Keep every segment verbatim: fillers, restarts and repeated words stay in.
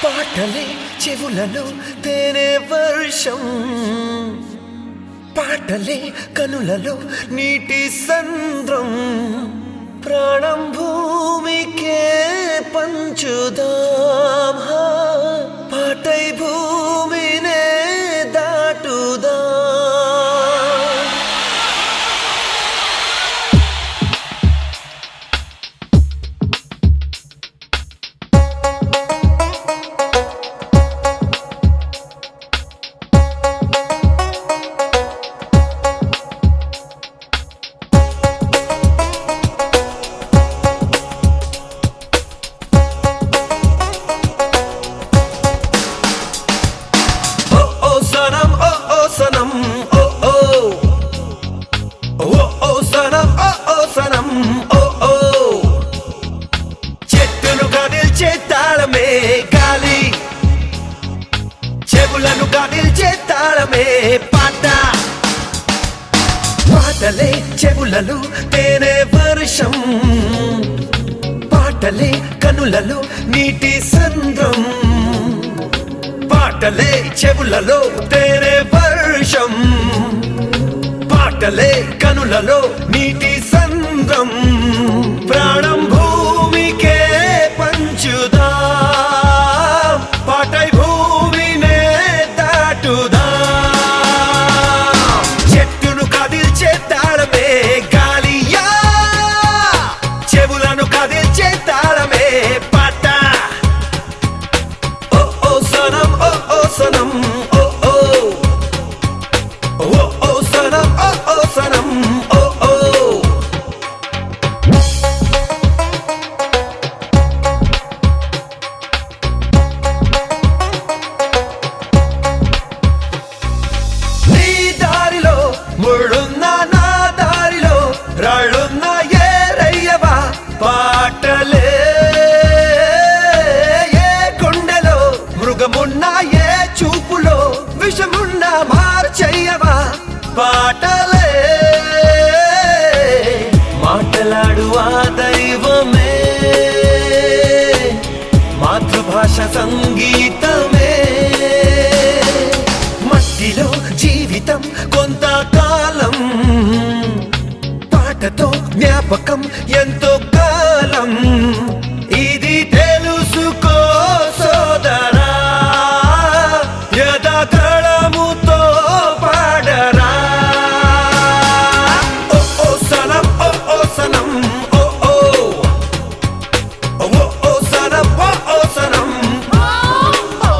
పాటలే చెవులలో తేనె వర్షం, పాటలే కనులలో నీటి సంద్రం, ప్రాణం భూమికే పంచుదాం, పాటై భూమినే దాటుదాం. Sanam, oh oh, oh oh sanam, oh oh sanam, oh oh. చెట్టును కదిల్చే తాళమే గాలి, చెవులను కదిల్చే తాళమే పాట. పాటలే చెవులలో తేనె వర్షం, పాటలే కనులలో నీటి సంద్రం, పాటలే చెవులలో తేనె వర్షం, పాటలే కనులలో నీటి సంద్రం, ప్రాణం భూమికే పంచుదాం, పాటై భూమినే దాటుదాం. చెట్టును కదిల్చే తాళమే గాలియా, చెవులను కదిల్చే తాళమే పాట. ఓ ఓ సనం, ఓ ఓ సనం, ఓ ఓ, ఓ ఓ సనం, ఓ ఓ సనం, ఓ ఓ. నీ దారిలో ముళ్ళున్న నా దారిలో రాళ్ళున్న ఏ రయ్యవా పాటలే, ఏ గుండెలో మృగమున్న ఏ చూపులో విషమున్న మార్చయ్యవా పాటలే. మాటలాడు ఆ దైవమే, మాతృభాష సంగీతమే, మట్టిలో జీవితం కొంతకాలం, పాటతో జ్ఞాపకం ఎంతో కాలం. ఇది తెలుసుకో సోదరా, యథాకళముతో పాడరా. ఓ ఓ సనం, ఓ ఓ సనం, ఓ ఓ, ఓ ఓ సనం, ఓ ఓ సనం, ఓ ఓ.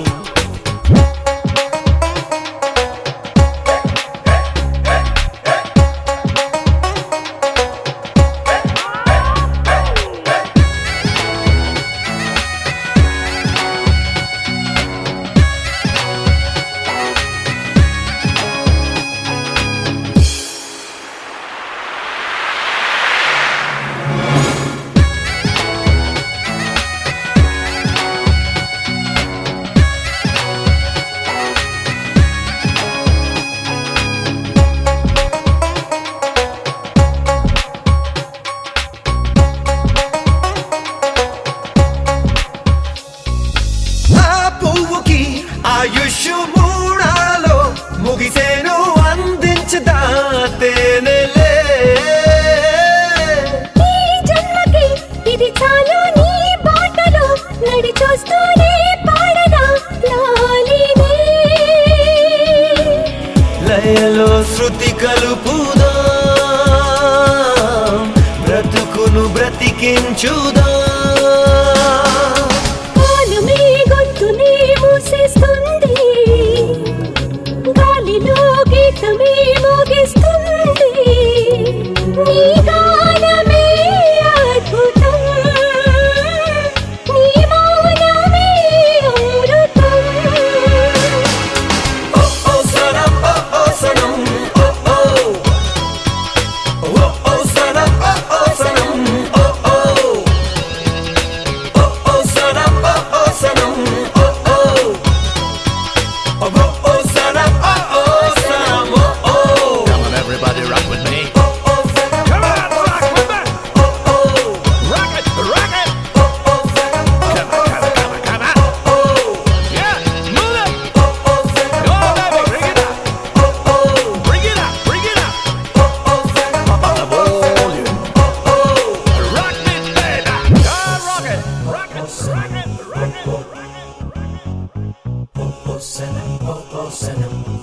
ఆయుష్ మూడాలో ముగిసేను అందించదా తేనెలే, ఈ జన్మకి ఇది చాలు నీ బాటలో నడి చూస్తూనే పాడనా లాలినే. లయలో శృతి కలుపుదాం, బ్రతుకును బ్రతికించుదా. కాలమే గొంతునే మూసేస్తుంది, గాలిలో గీతమే మోగిస్తుంది, నీ గానమే అద్భుతం, నీ మౌనమే అమృతం. ఓ ఓ సనం, ఓ ఓ సనం, ఓ ఓ, ఓ ఓ సనం, ఓ ఓ సనం, ఓ ఓ. it, rock it, rock it, rock it. Oh, oh, Sanam, oh, oh, Sanam.